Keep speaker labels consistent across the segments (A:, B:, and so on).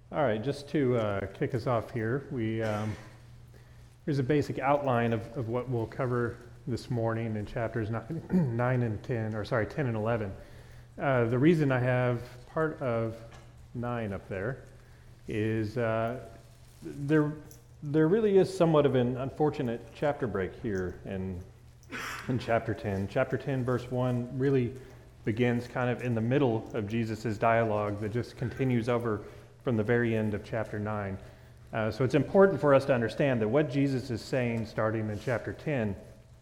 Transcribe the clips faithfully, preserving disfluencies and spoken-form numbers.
A: All right, just to uh, kick us off here, we um, here's a basic outline of, of what we'll cover this morning in chapters nine, nine and ten, or sorry, ten and eleven. Uh, the reason I have part of nine up there is uh, there there really is somewhat of an unfortunate chapter break here in in chapter ten. Chapter ten, verse one, really begins kind of in the middle of Jesus' dialogue that just continues over from the very end of chapter nine. Uh, so it's important for us to understand that what Jesus is saying starting in chapter ten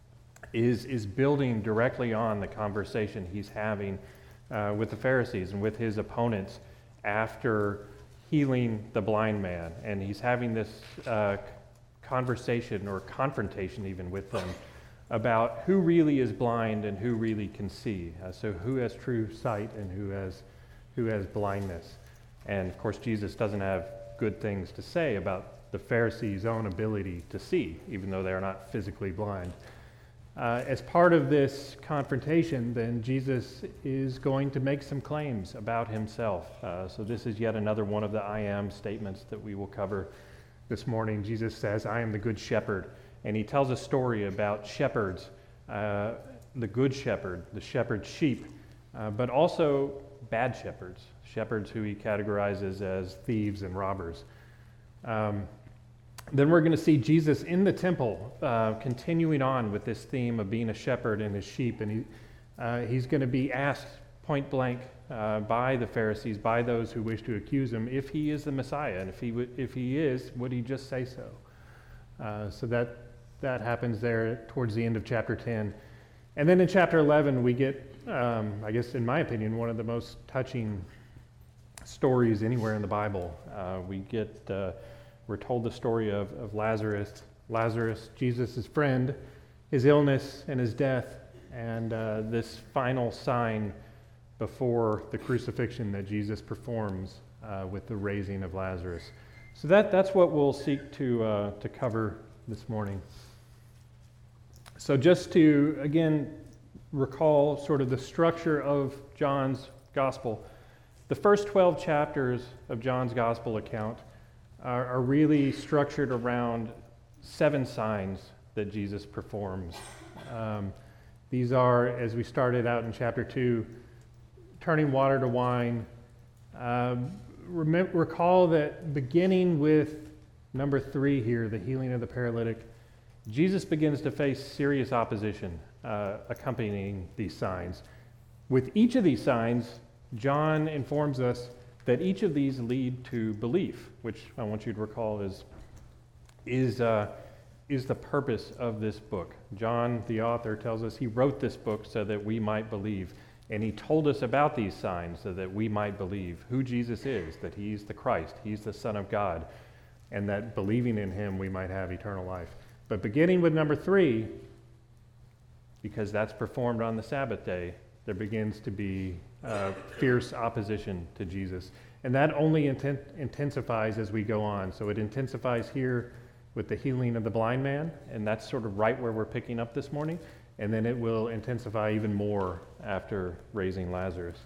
A: is, is building directly on the conversation he's having uh, with the Pharisees and with his opponents after healing the blind man. And he's having this uh, conversation or confrontation even with them about who really is blind and who really can see. Uh, so who has true sight and who has who has blindness. And of course, Jesus doesn't have good things to say about the Pharisees' own ability to see, even though they are not physically blind. Uh, as part of this confrontation, then Jesus is going to make some claims about himself. Uh, so this is yet another one of the I am statements that we will cover this morning. Jesus says, I am the good shepherd. And he tells a story about shepherds, uh, the good shepherd, the shepherd sheep, uh, but also bad shepherds, shepherds who he categorizes as thieves and robbers. Um, then we're going to see Jesus in the temple, uh, continuing on with this theme of being a shepherd and his sheep, and he, uh, he's going to be asked point blank uh, by the Pharisees, by those who wish to accuse him, if he is the Messiah, and if he w- if he is, would he just say so? Uh, so that that happens there towards the end of chapter ten. And then in chapter eleven, we get, um, I guess in my opinion, one of the most touching stories anywhere in the Bible. Uh, we get, uh, we're told the story of, of Lazarus, Lazarus, Jesus' friend, his illness and his death, and uh, this final sign before the crucifixion that Jesus performs uh, with the raising of Lazarus. So that that's what we'll seek to uh, to cover this morning. So just to, again, recall sort of the structure of John's gospel, the first twelve chapters of John's gospel account are, are really structured around seven signs that Jesus performs. Um, these are, as we started out in chapter two, turning water to wine. Um, remember, recall that beginning with number three here, the healing of the paralytic, Jesus begins to face serious opposition uh, accompanying these signs. With each of these signs, John informs us that each of these lead to belief, which I want you to recall is, is, uh, is the purpose of this book. John, the author, tells us he wrote this book so that we might believe. And he told us about these signs so that we might believe who Jesus is, that he's the Christ, he's the Son of God, and that believing in him we might have eternal life. But beginning with number three, because that's performed on the Sabbath day, there begins to be uh, fierce opposition to Jesus. And that only inten- intensifies as we go on. So it intensifies here with the healing of the blind man, and that's sort of right where we're picking up this morning. And then it will intensify even more after raising Lazarus.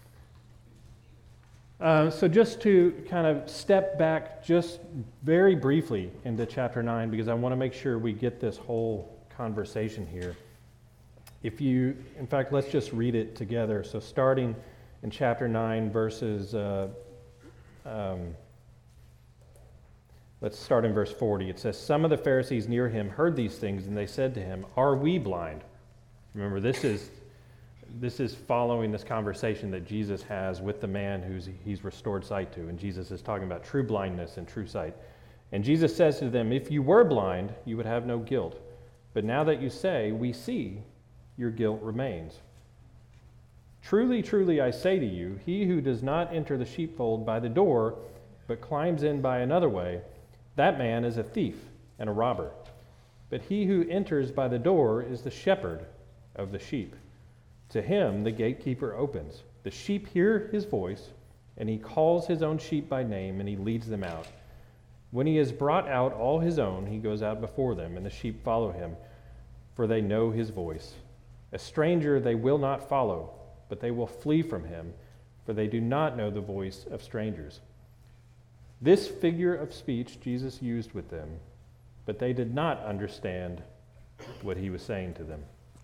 A: Uh, so just to kind of step back just very briefly into chapter nine, because I want to make sure we get this whole conversation here. If you, in fact, let's just read it together. So starting in chapter nine, verses, uh, um, let's start in verse forty. It says, some of the Pharisees near him heard these things, and they said to him, are we blind? Remember, this is This is following this conversation that Jesus has with the man who's he's restored sight to. And Jesus is talking about true blindness and true sight. And Jesus says to them, if you were blind, you would have no guilt. But now that you say, we see, your guilt remains. Truly, truly, I say to you, he who does not enter the sheepfold by the door, but climbs in by another way, that man is a thief and a robber. But he who enters by the door is the shepherd of the sheep. To him the gatekeeper opens. The sheep hear his voice, and he calls his own sheep by name, and he leads them out. When he has brought out all his own, he goes out before them, and the sheep follow him, for they know his voice. A stranger they will not follow, but they will flee from him, for they do not know the voice of strangers.
B: This figure of speech Jesus used with them, but they did not understand what he was saying to them.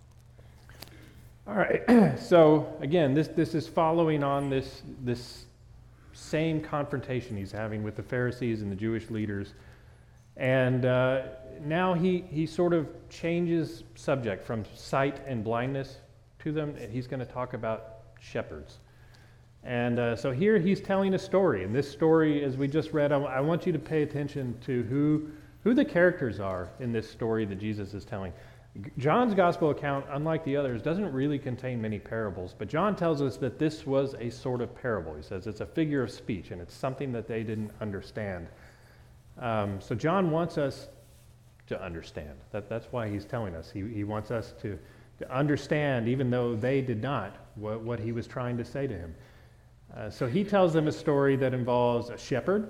A: All right, so again, this, this is following on this, this same confrontation he's having with the Pharisees and the Jewish leaders. And uh, now he, he sort of changes subject from sight and blindness to them, and he's going to talk about shepherds. And uh, so here he's telling a story, and this story, as we just read, I, I want you to pay attention to who, who the characters are in this story that Jesus is telling. John's gospel account, unlike the others, doesn't really contain many parables, but John tells us that this was a sort of parable. He says it's a figure of speech, and it's something that they didn't understand. Um, so John wants us to understand. That, that's why he's telling us. He, he wants us to, to understand, even though they did not, what, what he was trying to say to him. Uh, so he tells them a story that involves a shepherd,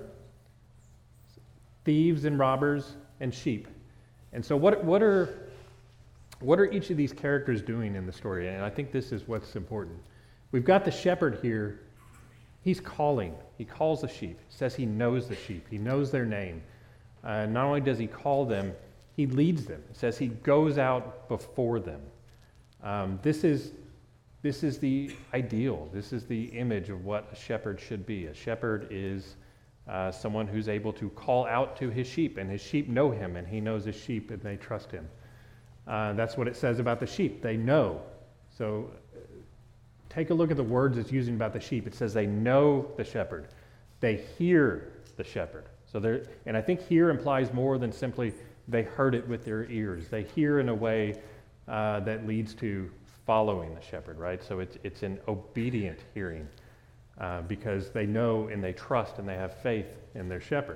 A: thieves and robbers, and sheep. And so what, what are what are each of these characters doing in the story? And I think this is what's important. We've got the shepherd here. He's calling. He calls the sheep. He says he knows the sheep. He knows their name. Uh, not only does he call them, he leads them. It says he goes out before them. Um, this is This is the ideal. This is the image of what a shepherd should be. A shepherd is uh, someone who's able to call out to his sheep, and his sheep know him, and he knows his sheep, and they trust him. Uh, that's what it says about the sheep. They know. So uh, take a look at the words it's using about the sheep. It says they know the shepherd. They hear the shepherd. So there, and I think hear implies more than simply they heard it with their ears. They hear in a way uh, that leads to following the shepherd, right? So it's it's an obedient hearing uh, because they know and they trust and they have faith in their shepherd.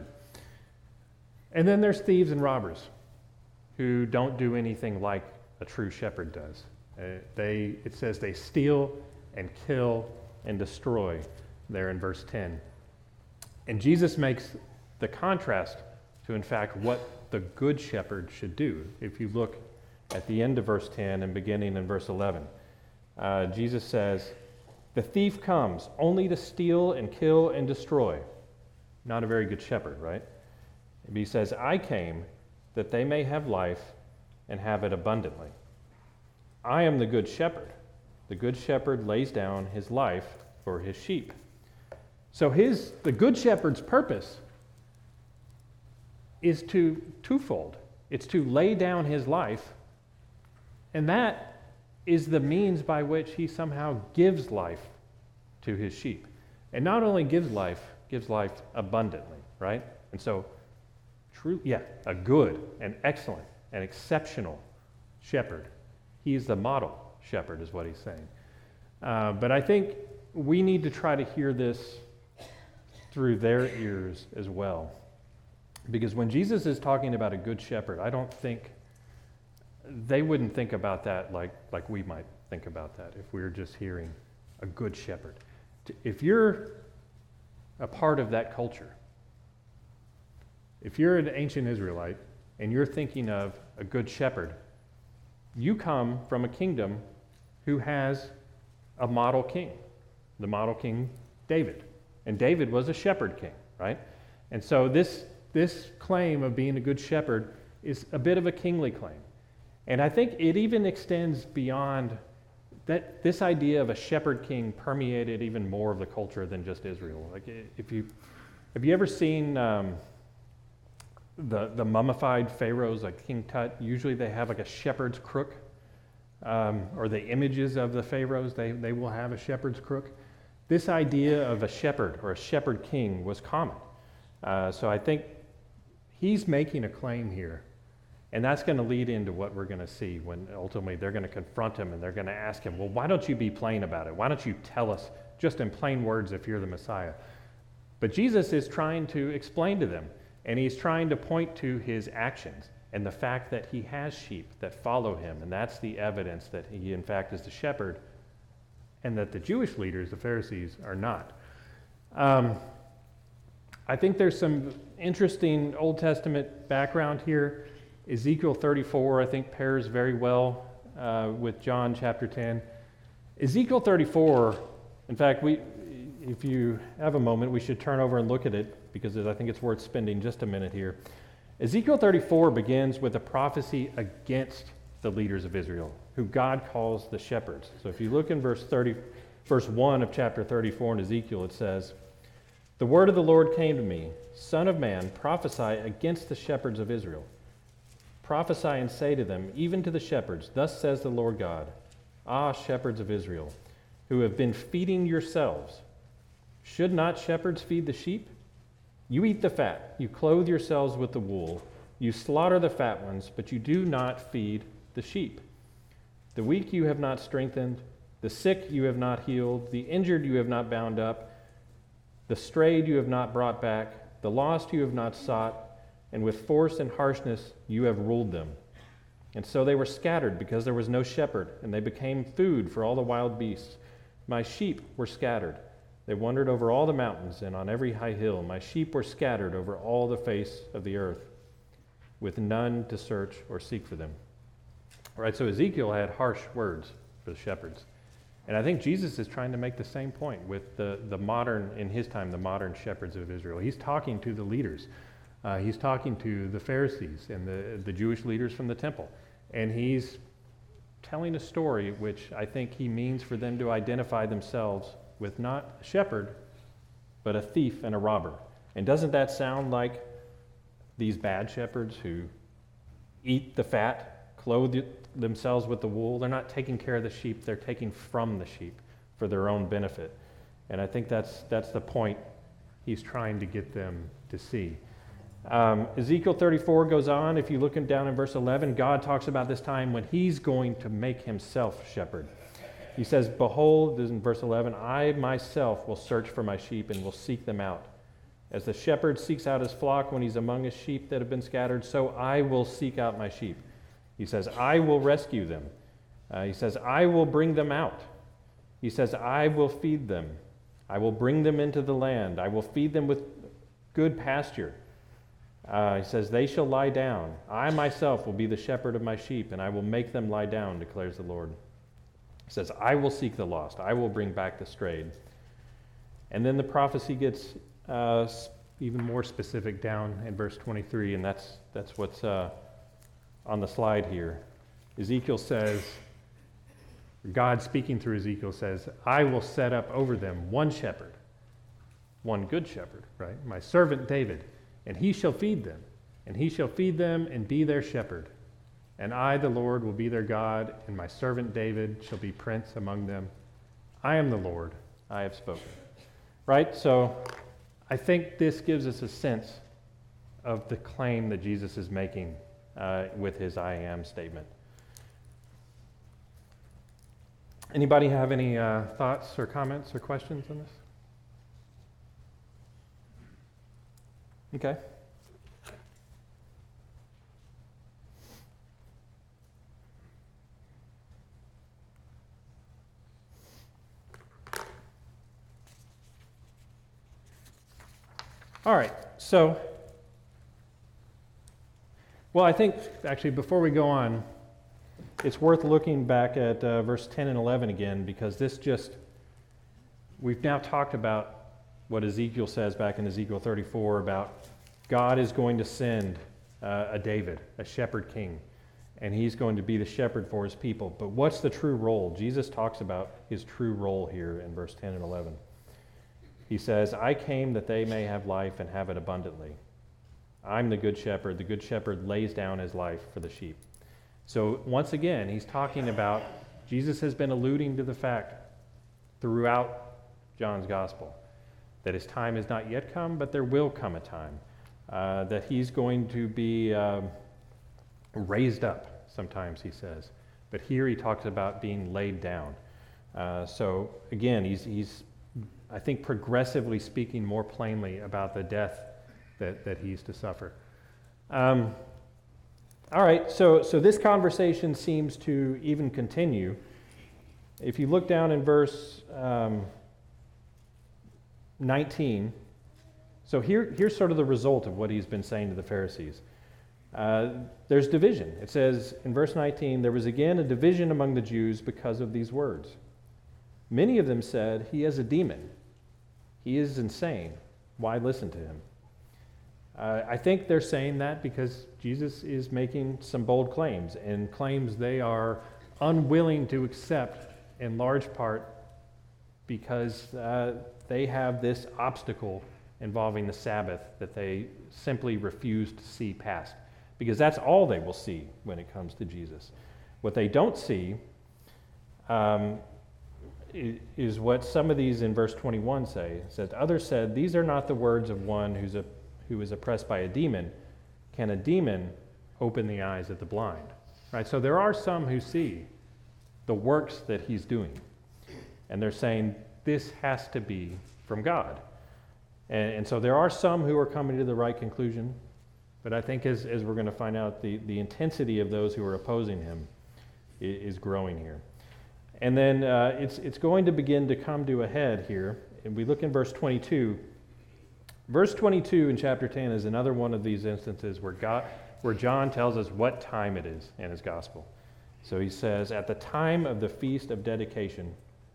A: And then there's thieves and robbers who don't do anything like a true shepherd does. Uh, they it says they steal and kill and destroy there in verse ten. And Jesus makes the contrast to, in fact, what the good shepherd should do. If you look at the end of verse ten and beginning in verse eleven, uh, Jesus says, "The thief comes only to steal and kill and destroy." Not a very good shepherd, right? And he says, "I came that they may have life and have it abundantly. I am the good shepherd. The good shepherd lays down his life for his sheep." So his the good shepherd's purpose is to twofold. It's to lay down his life, and that is the means by which he somehow gives life to his sheep. And not only gives life, gives life abundantly, right? And so, true, yeah, a good, an excellent, an exceptional shepherd. He is the model shepherd, is what he's saying. Uh, but I think we need to try to hear this through their ears as well. Because when Jesus is talking about a good shepherd, I don't think they wouldn't think about that like, like we might think about that if we were just hearing a good shepherd. If you're a part of that culture, if you're an ancient Israelite and you're thinking of a good shepherd, you come from a kingdom who has a model king, the model king David. And David was a shepherd king, right? And so this, this claim of being a good shepherd is a bit of a kingly claim. And I think it even extends beyond that. This idea of a shepherd king permeated even more of the culture than just Israel. Like, if you have you ever seen um, the the mummified pharaohs like King Tut? Usually they have like a shepherd's crook, um, or the images of the pharaohs. They they will have a shepherd's crook. This idea of a shepherd or a shepherd king was common. Uh, so I think he's making a claim here. And that's going to lead into what we're going to see when ultimately they're going to confront him and they're going to ask him, well, why don't you be plain about it? Why don't you tell us just in plain words if you're the Messiah? But Jesus is trying to explain to them, and he's trying to point to his actions and the fact that he has sheep that follow him, and that's the evidence that he, in fact, is the shepherd, and that the Jewish leaders, the Pharisees, are not. Um, I think there's some interesting Old Testament background here. Ezekiel thirty-four, I think, pairs very well uh, with John chapter ten. Ezekiel thirty-four, in fact, we
B: if you have a moment, we should turn over and look at it because I think it's worth spending just a minute here. Ezekiel thirty-four begins with a prophecy against the leaders of Israel, who God calls the shepherds. So if you look in verse thirty, verse one of chapter thirty-four in Ezekiel, it says, "The word of the Lord came to me, Son of man, prophesy against the shepherds of Israel. Prophesy and say to them, even to the shepherds, thus says the Lord God, Ah, shepherds of Israel, who have been feeding yourselves. Should not shepherds feed the sheep? You eat the fat, you clothe yourselves with the wool, you slaughter the fat ones, but you do not feed the sheep. The weak you have not strengthened, the sick you have not healed, the injured you have not bound up, the strayed you have not brought back, the lost you have not sought, and with force and harshness you have ruled them. And so they were scattered because there was no shepherd, and they became food for all the wild beasts. My sheep were scattered. They wandered over all the mountains and on every high hill. My sheep were scattered over all the face of the earth, with none to search or seek for them." All right, so Ezekiel had harsh words for the shepherds. And I think Jesus is trying to make the same point with the, the modern, in his time, the modern shepherds of Israel. He's talking to the leaders. Uh, he's talking to the Pharisees and the, the Jewish leaders from the temple. And he's telling a story which I think he means for them to identify themselves with not a shepherd, but a thief and a robber. And doesn't that sound like these bad shepherds who eat the fat, clothe themselves with the wool? They're not taking care of the sheep, they're taking from the sheep for their own benefit. And I think that's that's the point he's trying to get them to see. Um, Ezekiel thirty-four goes on. If you look down in verse eleven, God talks about this time when he's going to make himself shepherd. He says, "Behold," this is in verse eleven, "I myself will search for my sheep and will seek them out. As the shepherd seeks out his flock when he's among his sheep that have been scattered, so I will seek out my sheep." He says, "I will rescue them." Uh, he says, "I will bring them out." He says, "I will feed them. I will bring them into the land. I will feed them with good pasture." Uh, he says, "They shall lie down. I myself will be the shepherd of my sheep, and I will make them lie down, declares the Lord." He says, "I will seek the lost. I will bring back the strayed." And then the prophecy gets uh,
A: Even more specific down in verse twenty-three,
B: and that's that's what's uh, on the slide here.
A: Ezekiel says, God speaking through Ezekiel says, "I will set up over them one shepherd, one good shepherd, right? My servant David, and he shall feed them, and he shall feed them and be their shepherd. And I, the Lord, will be their God, and my servant David shall be prince among them. I am the Lord, I have spoken."
B: Right? So
A: I think this gives us a sense of the claim that Jesus is making uh, with his "I am" statement. Anybody have any uh, thoughts or comments or questions on this?
B: Okay.
A: All right, so, well, I think actually before we go on, it's worth looking back at uh, verse ten and eleven again, because this just, we've now talked about what Ezekiel says back in Ezekiel thirty-four about God is going to send uh, a David, a shepherd king, and he's going to be the shepherd for his people. But what's the true role? Jesus talks about his true role here in verse ten and eleven. He says, "I came that they may have life and have it abundantly. I'm the good shepherd. The good shepherd lays down his life for the sheep." So once again, he's talking about, Jesus has been alluding to the fact throughout John's gospel that his time has not yet come, but there will come a time uh, that he's going to be um, raised up, sometimes he says. But here he talks about being laid down. Uh, so again, he's he's I think progressively speaking more plainly about the death that, that he's to suffer. Um, all right, so, so this conversation seems to even continue. If you look down in verse um, nineteen, so here, here's sort of the result of what he's been saying to the Pharisees. Uh, there's division. It says in verse nineteen, "There was again a division among the Jews because of these words. Many of them said, 'He has a demon.'
B: he is insane. Why listen to him? Uh, I think they're saying that because Jesus is making some bold claims, and claims they are unwilling to accept in large part because uh, they have this obstacle involving the Sabbath that they simply refuse to see past, because that's all they will see when it comes to Jesus. What they don't see um, is what some of these in verse twenty-one say. It says, others said, these are not the words of one who's a, who is oppressed by a demon. Can a demon open the eyes of the blind? Right? So there are some who see the works that he's doing, and they're saying this has to be from God. And, and so there are some who are coming to the right conclusion, but I think as, as we're going to find out, the, the intensity of those who are opposing him is, is growing here. And then uh, it's, it's going to begin to come to a head here. And we look in verse twenty-two. Verse twenty-two in chapter ten is another one of these instances where, God, where John tells us what time it is in his gospel. So he says, at the time of the feast of dedication,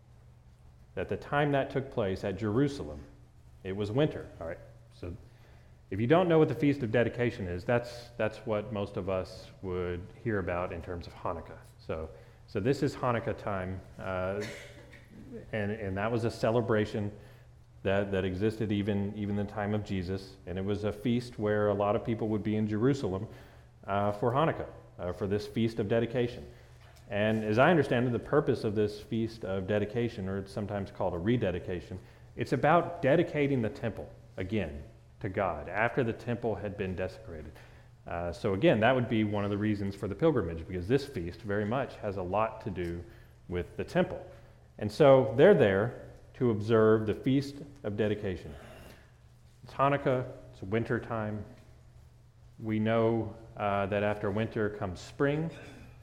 B: at the time that took place at Jerusalem, it was winter. All right. So if you don't know what the Feast of Dedication is, that's that's what most of us would hear about in terms of Hanukkah. So so this is Hanukkah time, uh, and and that was a celebration that that existed even even in the time of Jesus, and it was a feast where a lot of people would be in Jerusalem uh, for Hanukkah, uh, for this Feast of Dedication. And as I understand it, the purpose of this Feast of Dedication, or it's sometimes called a rededication, it's about dedicating the temple again to God after the temple had been desecrated. Uh, so again, that would be one of the reasons for the pilgrimage, because this feast very much has a lot to do with the temple. And so they're there to observe the Feast of Dedication. It's Hanukkah, it's winter time. We know uh, that after winter comes spring.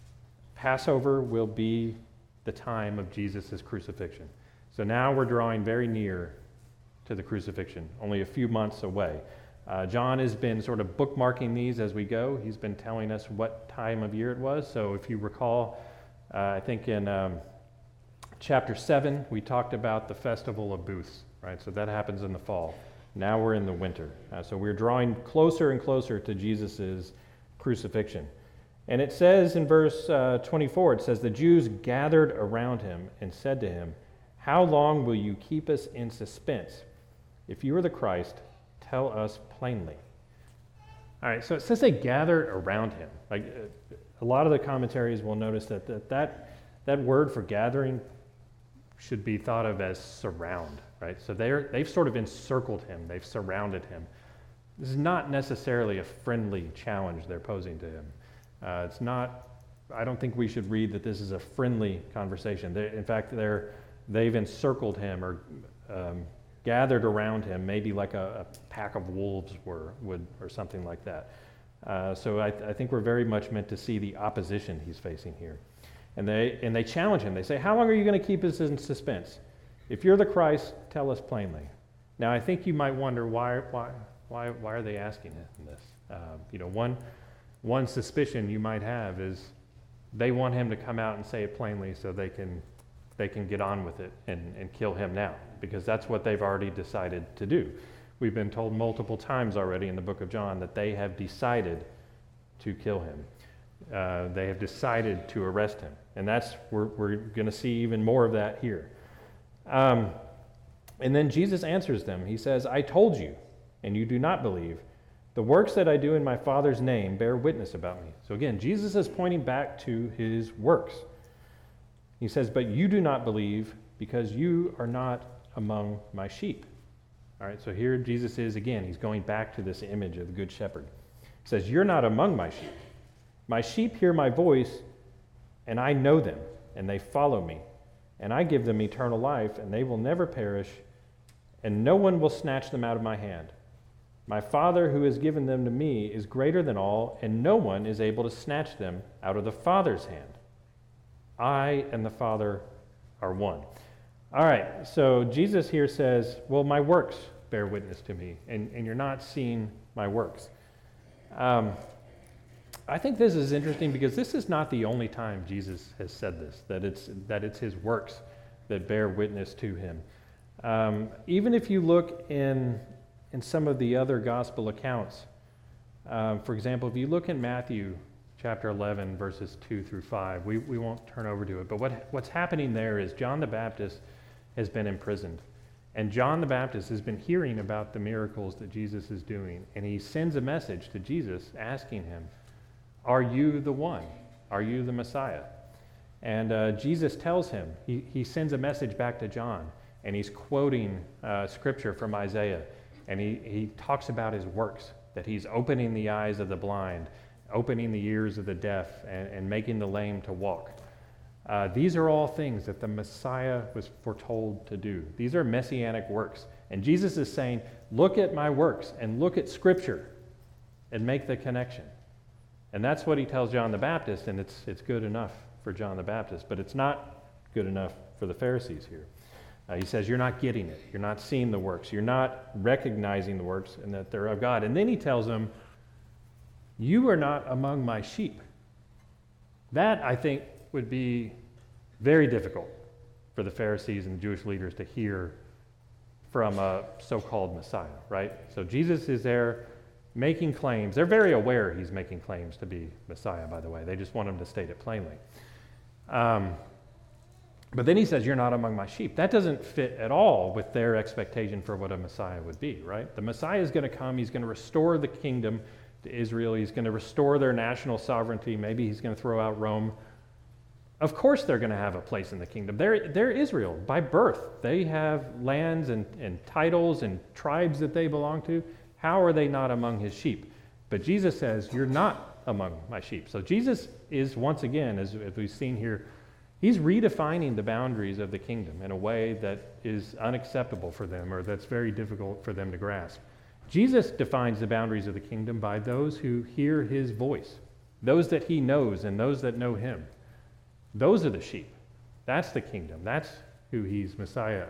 B: Passover will be the time of Jesus' crucifixion. So now we're drawing very near to the crucifixion, only a few months away. Uh, John has been sort of bookmarking these as we go. He's been telling us what time of year it was. So if you recall, uh, I think in um, chapter seven, we talked about the Festival of Booths, right? So that happens in the fall. Now we're in the winter. Uh, so we're drawing closer and closer to Jesus' crucifixion. And it says in verse uh, twenty-four, it says, the Jews gathered around him and said to him, how long will you keep us in suspense? If you are the Christ, tell us plainly. All right, so it says they gathered around him. Like uh, a lot of the commentaries will notice that that, that that word for gathering should be thought of as surround, right? So they're, they've sort of encircled him. They've surrounded him. This is not necessarily a friendly challenge they're posing to him. Uh, it's not, I don't think we should read that this is a friendly conversation. They, in fact, they're, they've encircled him or um, gathered around him, maybe like a, a pack of wolves were, would, or something like that. Uh, so I, I think we're very much meant to see the opposition he's facing here. And they, and they challenge him. They say, how long are you going to keep us in suspense? If you're the Christ, tell us plainly. Now, I think you might wonder, why, why, why, why are they asking this? Uh, you know, one... One suspicion you might have is they want him to come out and say it plainly so they can they can get on with it and, and kill him now, because that's what they've already decided to do. We've been told multiple times already in the book of John that they have decided to kill him. Uh, they have decided to arrest him. And that's we're, we're going to see even more of that here. Um, and then Jesus answers them. He says, I told you, and you do not believe. The works that I do in my Father's name bear witness about me. So again, Jesus is pointing back to his works. He says, but you do not believe because you are not among my sheep. All right, so here Jesus is again, he's going back to this image of the Good Shepherd. He says, you're not among my sheep. My sheep hear my voice, and I know them, and they follow me. And I give them eternal life, and they will never perish, and no one will snatch them out of my hand. My Father who has given them to me is greater than all, and no one is able to snatch them out of the Father's hand. I and the Father are one. All right, so Jesus here says, well, my works bear witness to me, and, and you're not seeing my works. Um, I think this is interesting because this is not the only time Jesus has said this, that it's, that it's his works that bear witness to him. Um, even if you look in, in some of the other gospel accounts, um, for example, if you look in Matthew chapter eleven, verses two through five, we, we won't turn over to it, but what, what's happening there is John the Baptist has been imprisoned. And John the Baptist has been hearing about the miracles that Jesus is doing, and he sends a message to Jesus asking him, are you the one? Are you the Messiah? And uh, Jesus tells him, he, he sends a message back to John, and he's quoting uh, scripture from Isaiah, and he, he talks about his works, that he's opening the eyes of the blind, opening the ears of the deaf, and, and making the lame to walk. Uh, these are all things that the Messiah was foretold to do. These are messianic works. And Jesus is saying, look at my works and look at Scripture and make the connection. And that's what he tells John the Baptist, and it's, it's good enough for John the Baptist, but it's not good enough for the Pharisees here. Uh, he says, you're not getting it. You're not seeing the works. You're not recognizing the works and that they're of God. And then he tells them, you are not among my sheep. That, I think, would be very difficult for the Pharisees and the Jewish leaders to hear from a so-called Messiah, right? So Jesus is there making claims. They're very aware he's making claims to be Messiah, by the way. They just want him to state it plainly. Um, but then he says, you're not among my sheep. That doesn't fit at all with their expectation for what a Messiah would be, right? The Messiah is going to come. He's going to restore the kingdom to Israel. He's going to restore their national sovereignty. Maybe he's going to throw out Rome. Of course they're going to have a place in the kingdom. They're, they're Israel by birth. They have lands and, and titles and tribes that they belong to. How are they not among his sheep? But Jesus says, you're not among my sheep. So Jesus is, once again, as, as we've seen here, he's redefining the boundaries of the kingdom in a way that is unacceptable for them, or that's very difficult for them to grasp. Jesus defines the boundaries of the kingdom by those who hear his voice, those that he knows and those that know him. Those are the sheep. That's the kingdom. That's who he's Messiah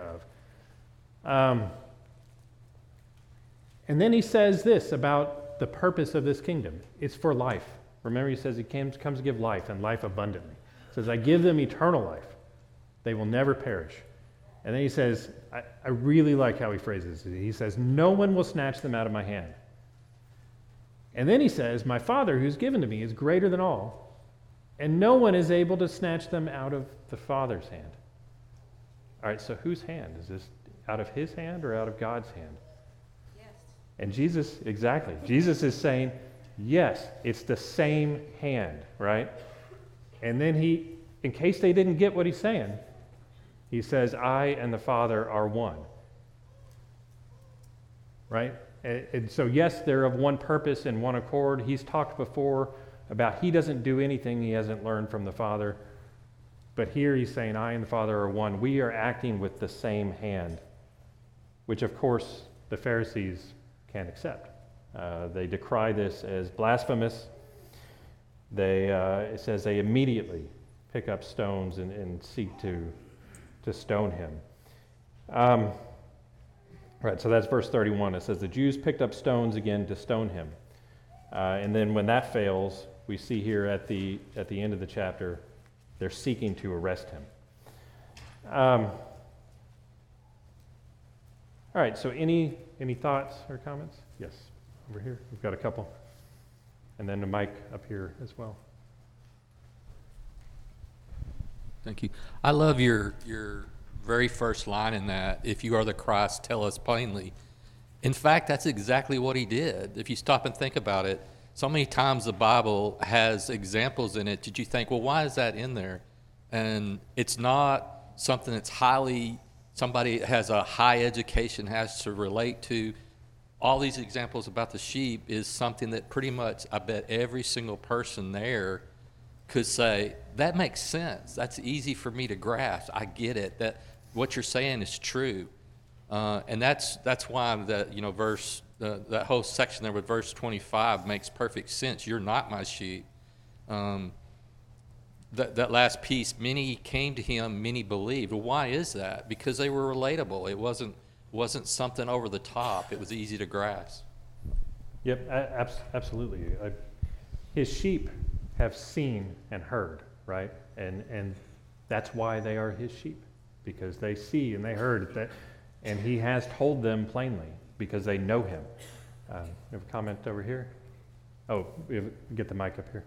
B: of. Um, and then he says this about the purpose of this kingdom. It's for life. Remember, he says he comes, comes to give life and life abundantly. He says, I give them eternal life. They will never perish. And then he says, I, I really like how he phrases it. He says, no one will snatch them out of my hand. And then he says, my Father who's given to me is greater than all, and no one is able to snatch them out of the Father's hand. All right, so whose hand? Is this out of his hand or out of God's hand?
C: Yes.
B: And Jesus, exactly. Jesus is saying, yes, it's the same hand, right? And then he, in case they didn't get what he's saying, he says, I and the Father are one. Right? And, and so, yes, they're of one purpose and one accord. He's talked before about he doesn't do anything he hasn't learned from the Father. But here he's saying, I and the Father are one. We are acting with the same hand, which, of course, the Pharisees can't accept. Uh, they decry this as blasphemous. They, uh, it says they immediately pick up stones and, and seek to, to stone him. Um, right, so that's verse thirty-one. It says the Jews picked up stones again to stone him. Uh, and then when that fails, we see here at the, at the end of the chapter, they're seeking to arrest him. Um, all right, so any, any thoughts or comments? Yes, over here. We've got a couple. And then the mic up here as well.
D: Thank you. I love your your very first line in that, if you are the Christ, tell us plainly. In fact, that's exactly what he did. If you stop and think about it, so many times the Bible has examples in it. Did you think, well, why is that in there? And it's not something that's highly, somebody has a high education has to relate to. All these examples about the sheep is something that pretty much, I bet every single person there could say, that makes sense. That's easy for me to grasp. I get it. That what you're saying is true. Uh, and that's that's why that you know verse uh, that whole section there with verse twenty-five makes perfect sense. You're not my sheep. Um, that that last piece, many came to him, many believed. Well, why is that? Because they were relatable. It wasn't wasn't something over the top. It was easy to grasp.
B: Yep, a- abs- absolutely. I, his sheep have seen and heard, right? And and that's why they are his sheep, because they see and they heard that And he has told them plainly because they know him. Uh, you have a comment over here? Oh, we have, get the mic up here.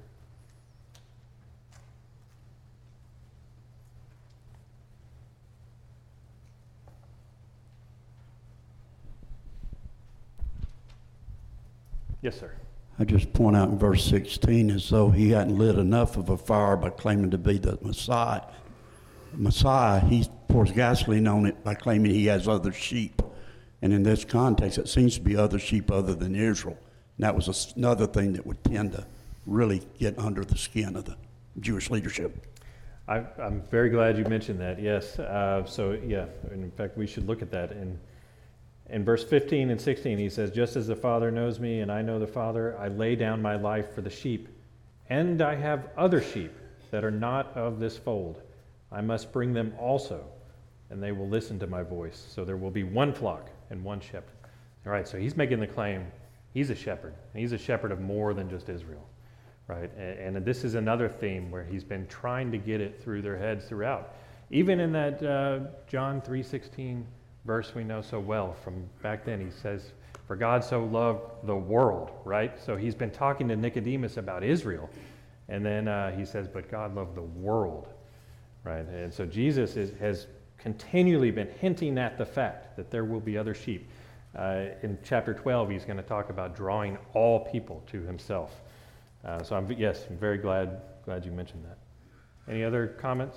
B: Yes, sir.
C: I just point out in verse sixteen, as though he hadn't lit enough of a fire by claiming to be the Messiah. Messiah, he pours gasoline on it by claiming he has other sheep. And in this context, it seems to be other sheep other than Israel. And that was another thing that would tend to really get under the skin of the Jewish leadership.
B: I, I'm very glad you mentioned that, yes. Uh, so, yeah, in fact, we should look at that. In, in verse fifteen and sixteen, he says, just as the Father knows me and I know the Father, I lay down my life for the sheep. And I have other sheep that are not of this fold. I must bring them also, and they will listen to my voice. So there will be one flock and one shepherd. All right, so he's making the claim he's a shepherd. He's a shepherd of more than just Israel, right? And, and this is another theme where he's been trying to get it through their heads throughout. Even in that uh, John three sixteen verse we know so well from back then, he says, for God so loved the world, right? So he's been talking to Nicodemus about Israel, and then uh, he says, but God loved the world. Right, and so Jesus is, has continually been hinting at the fact that there will be other sheep. Uh, in chapter twelve, he's going to talk about drawing all people to himself. Uh, so I'm, yes, I'm very glad glad you mentioned that. Any other comments?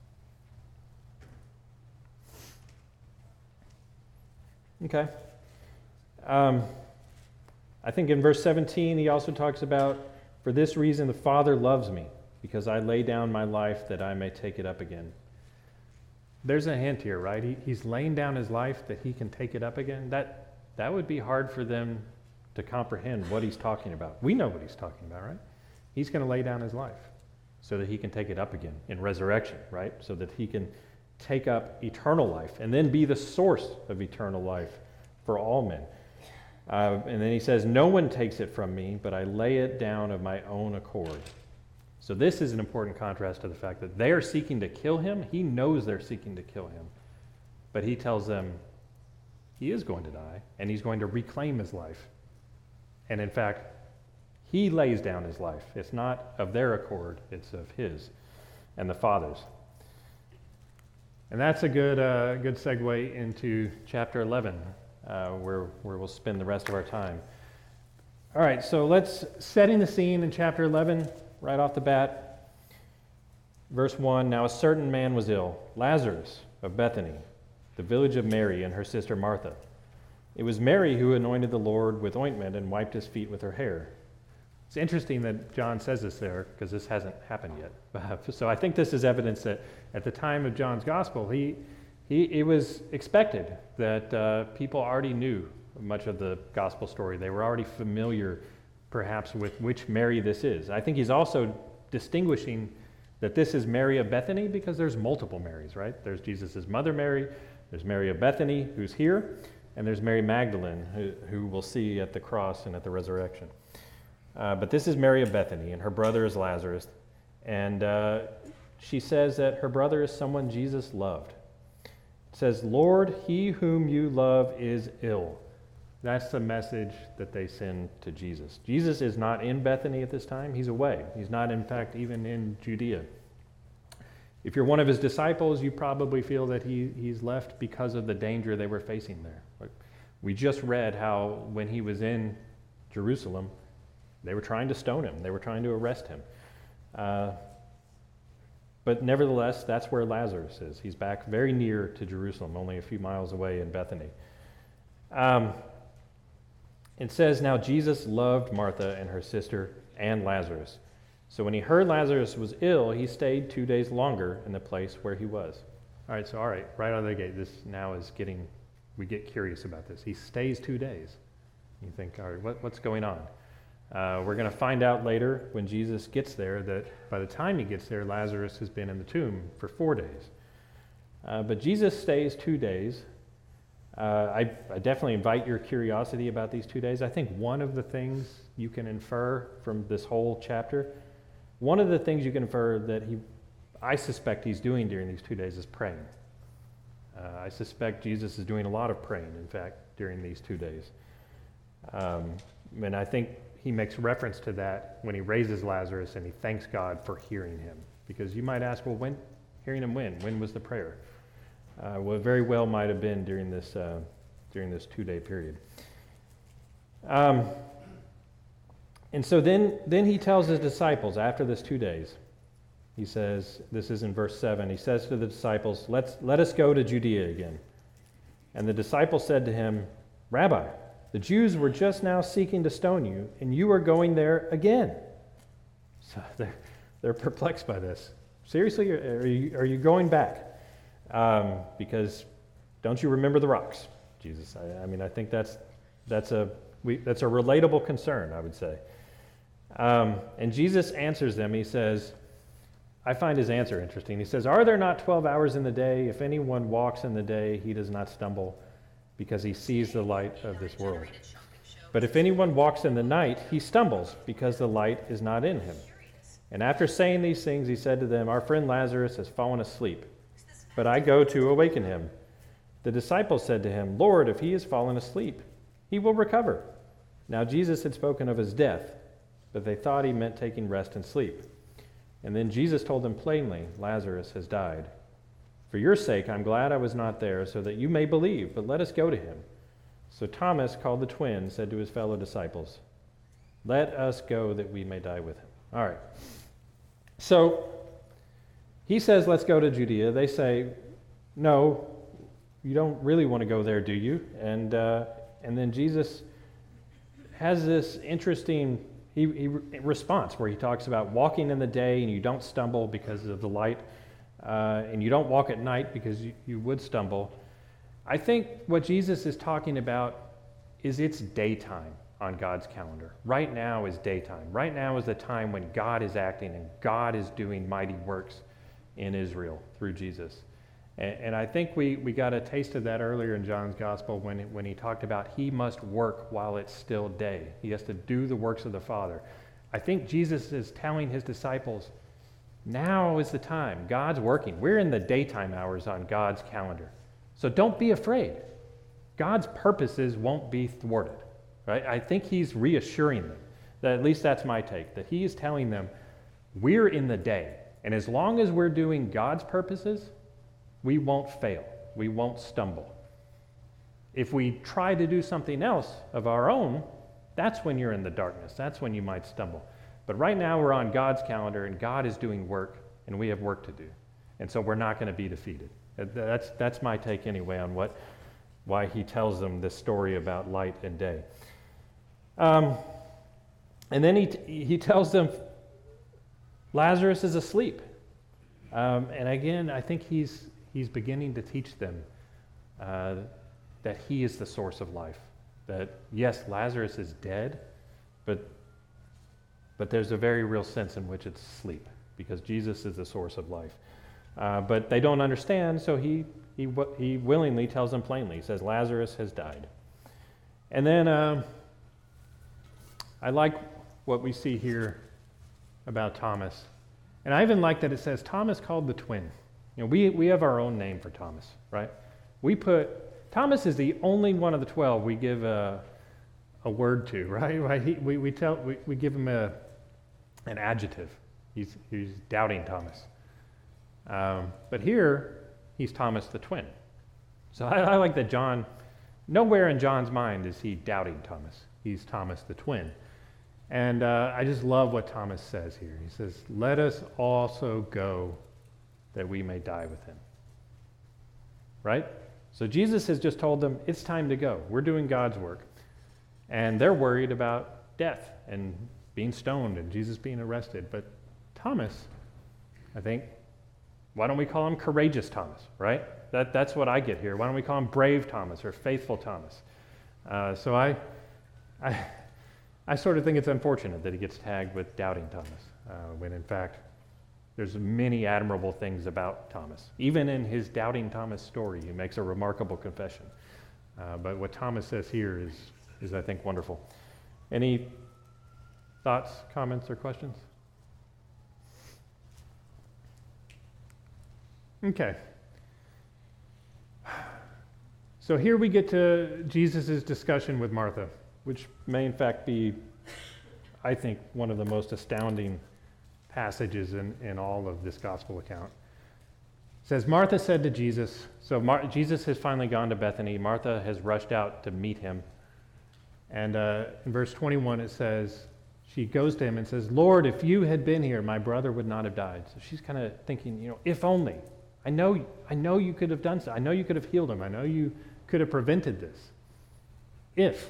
B: Okay. Um, I think in verse seventeen, he also talks about, for this reason the Father loves me, because I lay down my life that I may take it up again. There's a hint here, right? He, he's laying down his life that he can take it up again. That, that would be hard for them to comprehend what he's talking about. We know what he's talking about, right? He's going to lay down his life so that he can take it up again in resurrection, right? So that he can take up eternal life and then be the source of eternal life for all men. Uh, and then he says, no one takes it from me, but I lay it down of my own accord. So this is an important contrast to the fact that they are seeking to kill him. He knows they're seeking to kill him. But he tells them he is going to die, and he's going to reclaim his life. And in fact, he lays down his life. It's not of their accord, it's of his and the Father's. And that's a good uh, good segue into chapter eleven, uh, where, where we'll spend the rest of our time. All right, so let's, setting the scene in chapter eleven, right off the bat. Verse one, now a certain man was ill, Lazarus of Bethany, the village of Mary and her sister Martha. It was Mary who anointed the Lord with ointment and wiped his feet with her hair. It's interesting that John says this there, because this hasn't happened yet. So I think this is evidence that at the time of John's gospel, he, he it was expected that uh, people already knew much of the gospel story. They were already familiar, perhaps, with which Mary this is. I think he's also distinguishing that this is Mary of Bethany because there's multiple Marys, right? There's Jesus' mother Mary, there's Mary of Bethany, who's here, and there's Mary Magdalene, who, who we'll see at the cross and at the resurrection. Uh, but this is Mary of Bethany, and her brother is Lazarus. And uh, she says that her brother is someone Jesus loved. It says, Lord, he whom you love is ill. That's the message that they send to Jesus. Jesus is not in Bethany at this time. He's away. He's not, in fact, even in Judea. If you're one of his disciples, you probably feel that he, he's left because of the danger they were facing there. We just read how when he was in Jerusalem, they were trying to stone him. They were trying to arrest him. Uh, but nevertheless, that's where Lazarus is. He's back very near to Jerusalem, only a few miles away in Bethany. Um, it says, now Jesus loved Martha and her sister and Lazarus. So when he heard Lazarus was ill, he stayed two days longer in the place where he was. All right, so all right, right out of the gate, this now is getting, we get curious about this. He stays two days. You think, all right, what, what's going on? Uh, we're going to find out later when Jesus gets there that by the time he gets there, Lazarus has been in the tomb for four days. Uh, but Jesus stays two days. Uh, I, I definitely invite your curiosity about these two days. I think one of the things you can infer from this whole chapter, one of the things you can infer that he, I suspect he's doing during these two days is praying. Uh, I suspect Jesus is doing a lot of praying, in fact, during these two days. Um, and I think he makes reference to that when he raises Lazarus and he thanks God for hearing him. Because you might ask, well, when, hearing him when? When was the prayer? Uh, well, it very well might have been during this, uh, during this two-day period. Um, and so then, then he tells his disciples after this two days, he says, this is in verse seven, he says to the disciples, Let's, let us go to Judea again. And the disciples said to him, Rabbi, the Jews were just now seeking to stone you, and you are going there again. So they're, they're perplexed by this. Seriously, are you, are you going back? Um, because don't you remember the rocks, Jesus? I, I mean, I think that's that's a we, that's a relatable concern, I would say. Um, and Jesus answers them. He says, I find his answer interesting. He says, Are there not twelve hours in the day? If anyone walks in the day, he does not stumble, because he sees the light of this world. But if anyone walks in the night, he stumbles, because the light is not in him. And after saying these things, he said to them, Our friend Lazarus has fallen asleep, but I go to awaken him. The disciples said to him, Lord, if he has fallen asleep, he will recover. Now Jesus had spoken of his death, but they thought he meant taking rest and sleep. And then Jesus told them plainly, Lazarus has died. For your sake, I'm glad I was not there, so that you may believe, but let us go to him. So Thomas, called the twin, said to his fellow disciples, Let us go that we may die with him. All right. So he says, let's go to Judea. They say, no, you don't really want to go there, do you? And uh, and then Jesus has this interesting he, he response where he talks about walking in the day and you don't stumble because of the light, uh, and you don't walk at night because you, you would stumble. I think what Jesus is talking about is it's daytime on God's calendar. Right now is daytime. Right now is the time when God is acting and God is doing mighty works in Israel through Jesus. And, and I think we, we got a taste of that earlier in John's gospel when, when he talked about he must work while it's still day. He has to do the works of the Father. I think Jesus is telling his disciples, now is the time. God's working. We're in the daytime hours on God's calendar. So don't be afraid. God's purposes won't be thwarted. Right? I think he's reassuring them. That at least that's my take. That he is telling them, we're in the day. And as long as we're doing God's purposes, we won't fail. We won't stumble. If we try to do something else of our own, that's when you're in the darkness. That's when you might stumble. But right now we're on God's calendar and God is doing work and we have work to do. And so we're not going to be defeated. That's, that's my take anyway on what, why he tells them this story about light and day. Um, and then he, t- he tells them Lazarus is asleep. Um, and again, I think he's, he's beginning to teach them uh, that he is the source of life. That, yes, Lazarus is dead, but, but there's a very real sense in which it's sleep, because Jesus is the source of life. Uh, but they don't understand, so he, he, he willingly tells them plainly. He says, Lazarus has died. And then uh, I like what we see here about Thomas. And I even like that it says Thomas called the twin. You know, we, we have our own name for Thomas, right? We put, Thomas is the only one of the twelve we give a, a word to, right? right? He, we, we, tell, we, we give him a, an adjective. He's, he's doubting Thomas. Um, but here, he's Thomas the twin. So I, I like that John, nowhere in John's mind is he doubting Thomas. He's Thomas the twin. And uh, I just love what Thomas says here. He says, let us also go that we may die with him. Right? So Jesus has just told them, it's time to go. We're doing God's work. And they're worried about death and being stoned and Jesus being arrested. But Thomas, I think, why don't we call him Courageous Thomas, right? That, that's what I get here. Why don't we call him Brave Thomas or Faithful Thomas? Uh, so I, I, I sort of think it's unfortunate that he gets tagged with Doubting Thomas, uh, when in fact there's many admirable things about Thomas. Even in his Doubting Thomas story, he makes a remarkable confession. Uh, but what Thomas says here is, is, I think, wonderful. Any thoughts, comments, or questions? Okay.
A: So here we get to Jesus' discussion with Martha.
B: Which may in fact be, I think, one of the most astounding
A: Passages in, in all of this gospel account. It says, Martha said to Jesus, so Mar- Jesus has finally gone to Bethany. Martha has rushed out to meet him. And uh, in verse twenty-one it says, she goes to him and says, Lord, if you had been here, my brother would not have died. So she's kind of thinking, you know, if only. I know, I know you could have done so. I know you could have healed him. I know you could have prevented this. If.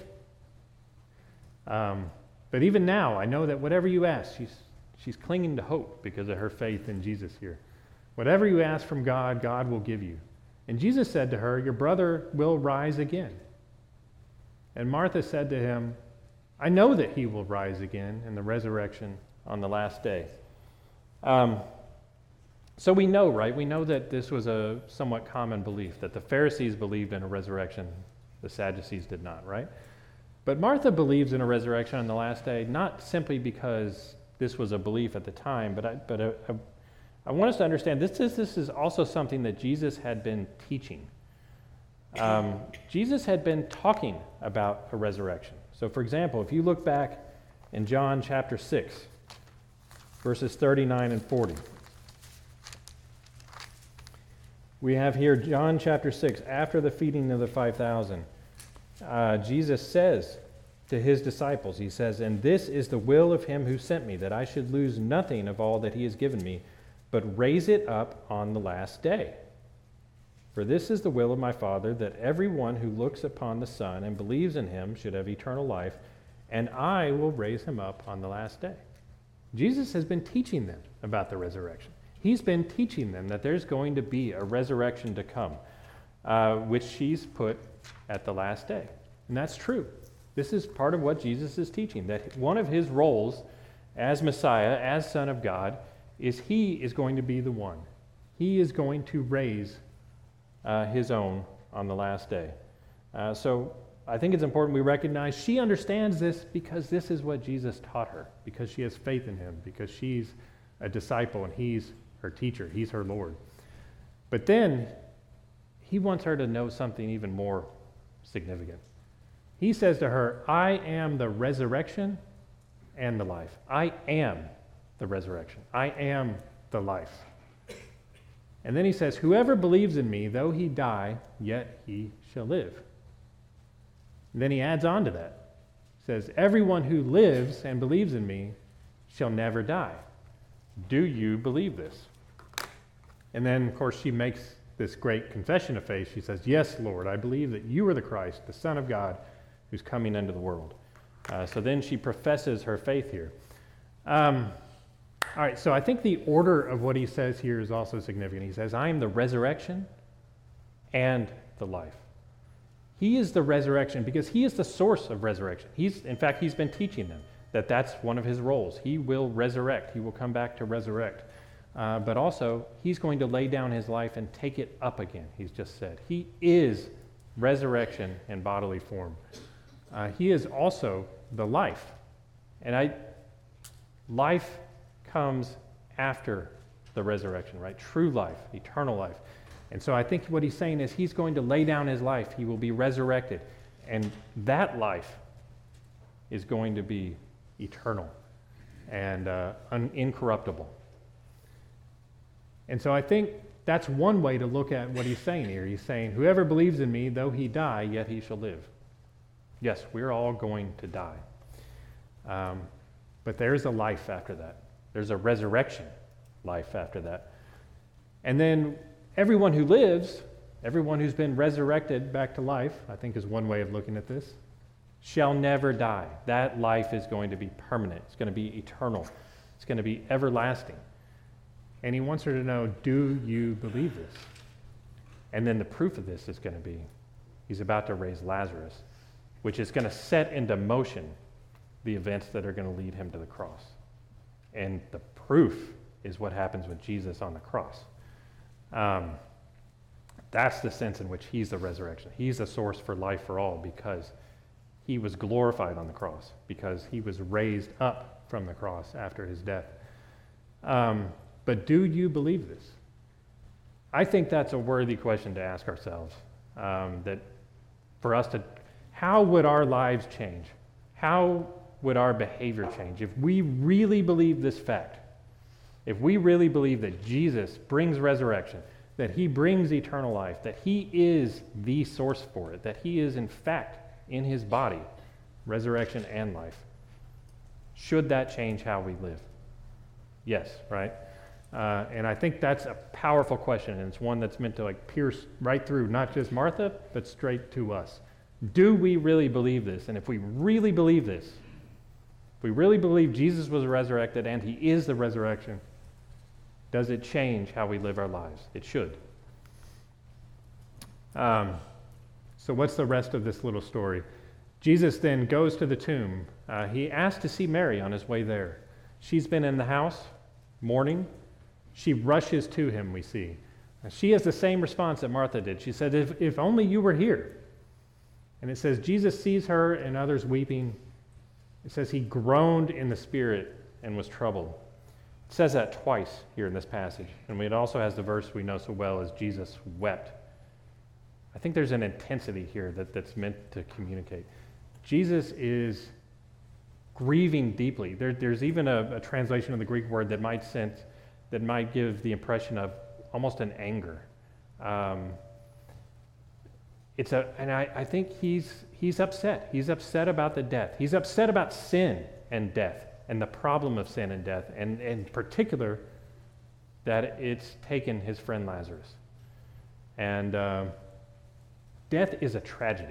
A: Um, but even now, I know that whatever you ask, she's She's clinging to hope because of her faith in Jesus here. Whatever you ask from God, God will give you. And Jesus said to her, your brother will rise again. And Martha said to him, I know that he will rise again in the resurrection
B: on the last day. Um, so we know, right? We know that this was a somewhat common belief, that the Pharisees believed in a resurrection. The Sadducees did not, right? But Martha believes in a resurrection on the last day, not simply because this was a belief at the time, but I, but I, I, I want us to understand this is, this is also something that Jesus had been teaching. Um, Jesus had been talking about a resurrection. So for example, if you look back in John chapter six, verses thirty-nine and forty, we have here John chapter six, after the feeding of the five thousand, uh, Jesus says to his disciples, he says, and this is the will of him who sent me, that I should lose nothing of all that he has given me, but raise it up on the last day. For this is the will of my Father, that everyone who looks upon the Son and believes in him should have eternal life, and I will raise him up on the last day. Jesus has been teaching them about the resurrection. He's been teaching them that there's going to be a resurrection to come, uh, which she's put at the last day. And that's true. This is part of what Jesus is teaching, that one of his roles as Messiah, as Son of God, is he is going to be the one. He is going to raise uh, his own on the last day. Uh, so I think it's important we recognize she understands this because this is what Jesus taught her, because she has faith in him, because she's a disciple and he's her teacher, he's her Lord. But then he wants her to know something even more significant. He says to her, I am the resurrection and the life. I am the resurrection. I am the life. And then he says, whoever believes in me, though he die, yet he shall live. And then he adds on to that. He says, everyone who lives and believes in me shall never die. Do you believe this? And then, of course, she makes this great confession of faith. She says, yes, Lord, I believe that you are the Christ, the Son of God, who's coming into the world. Uh, so then she professes her faith here. Um, all right, so I think the order of what he says here is also significant. He says, I am the resurrection and the life. He is the resurrection because he is the source of resurrection. He's, in fact, he's been teaching them that that's one of his roles. He will resurrect. He will come back to resurrect. Uh, but also, he's going to lay down his life and take it up again, he's just said. He is resurrection in bodily form. Uh, he is also the life. And I, life comes after the resurrection, right? True life, eternal life. And so I think what he's saying is he's going to lay down his life. He will be resurrected. And that life is going to be eternal and uh, un- incorruptible. And so I think that's one way to look at what he's saying here. He's saying, whoever believes in me, though he die, yet he shall live. Yes, we're all going to die. Um, but there's a life after that. There's a resurrection life after that. And then everyone who lives, everyone who's been resurrected back to life, I think is one way of looking at this, shall never die. That life is going to be permanent. It's going to be eternal. It's going to be everlasting. And he wants her to know, do you believe this? And then the proof of this is going to be, he's about to raise Lazarus, which is going to set into motion the events that are going to lead him to the cross. And the proof is what happens with Jesus on the cross. Um, that's the sense in which he's the resurrection. He's the source for life for all because he was glorified on the cross, because he was raised up from the cross after his death. Um, but do you believe this? I think that's a worthy question to ask ourselves. Um, that for us to, how would our lives change? How would our behavior change if we really believe this fact? If we really believe that Jesus brings resurrection, that he brings eternal life, that he is the source for it, that he is in fact in his body, resurrection and life, should that change how we live? Yes, right? Uh, and I think that's a powerful question, and it's one that's meant to like pierce right through not just Martha, but straight to us. Do we really believe this? And if we really believe this, if we really believe Jesus was resurrected and he is the resurrection, does it change how we live our lives? It should. Um, so what's the rest of this little story? Jesus then goes to the tomb. Uh, he asked to see Mary on his way there. She's been in the house mourning. She rushes to him, we see. And she has the same response that Martha did. She said, if, if only you were here. And it says, Jesus sees her and others weeping. It says he groaned in the spirit and was troubled. It says that twice here in this passage. And it also has the verse we know so well as Jesus wept. I think there's an intensity here that, that's meant to communicate. Jesus is grieving deeply. There, there's even a, a translation of the Greek word that might sense, that might give the impression of almost an anger. Um, it's a, and I, I think he's he's upset. He's upset about the death. He's upset about sin and death and the problem of sin and death, and in particular that it's taken his friend Lazarus. And uh, death is a tragedy.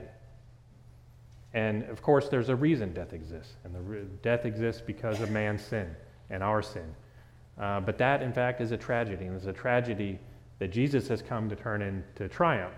B: And of course, there's a reason death exists. And the re- death exists because of man's sin and our sin. Uh, but that, in fact, is a tragedy. And it's a tragedy that Jesus has come to turn into triumph.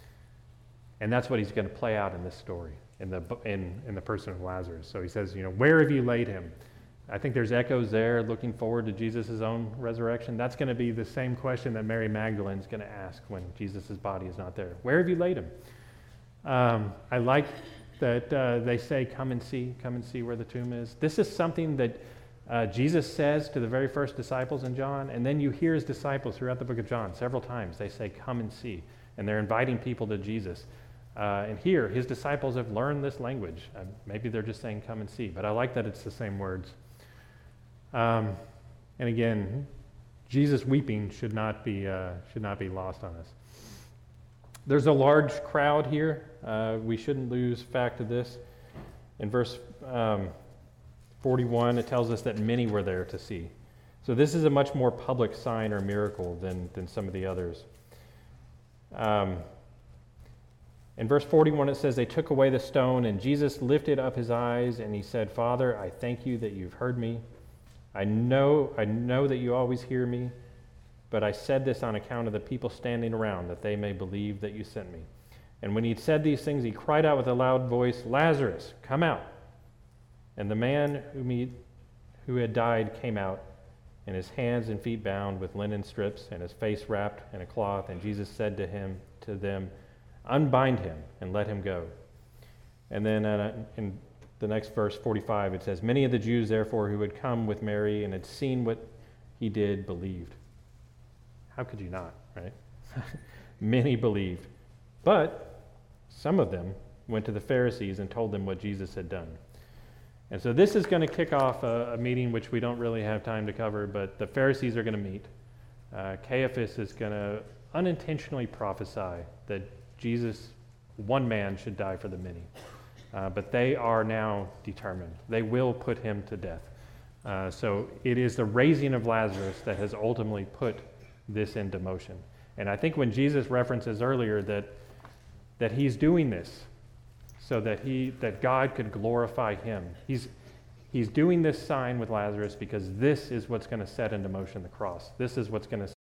B: And that's what he's going to play out in this story, in the, in, in the person of Lazarus. So he says, you know, where have you laid him? I think there's echoes there looking forward to Jesus' own resurrection. That's going to be the same question that Mary Magdalene is going to ask when Jesus' body is not there. Where have you laid him? Um, I like that uh, they say, come and see, come and see where the tomb is. This is something that uh, Jesus says to the very first disciples in John, and then you hear his disciples throughout the book of John several times. They say, come and see, and they're inviting people to Jesus. Uh, and here, his disciples have learned this language. Uh, maybe they're just saying, come and see, but I like that it's the same words. Um, and again, Jesus weeping should not be uh, should not be lost on us. There's a large crowd here. Uh, we shouldn't lose fact of this. In verse um, forty-one, it tells us that many were there to see. So this is a much more public sign or miracle than, than some of the others. Um, in verse forty-one, it says, they took away the stone, and Jesus lifted up his eyes, and he said, Father, I thank you that you've heard me. I know, I know that you always hear me, but I said this on account of the people standing around, that they may believe that you sent me. And when he had said these things, he cried out with a loud voice, Lazarus, come out. And the man whom he, who had died came out, and his hands and feet bound with linen strips, and his face wrapped in a cloth. And Jesus said to him, to them, unbind him and let him go. And then uh, in the next verse, forty-five, it says, many of the Jews, therefore, who had come with Mary and had seen what he did, believed. How could you not, right? Many believed. But some of them went to the Pharisees and told them what Jesus had done. And so this is going to kick off a, a meeting which we don't really have time to cover, but the Pharisees are going to meet. Uh, Caiaphas is going to unintentionally prophesy that Jesus, one man, should die for the many. Uh, but they are now determined. They will put him to death. Uh, so it is the raising of Lazarus that has ultimately put this into motion. And I think when Jesus references earlier that that he's doing this so that he that God could glorify him, he's he's doing this sign with Lazarus because this is what's going to set into motion the cross. This is what's going to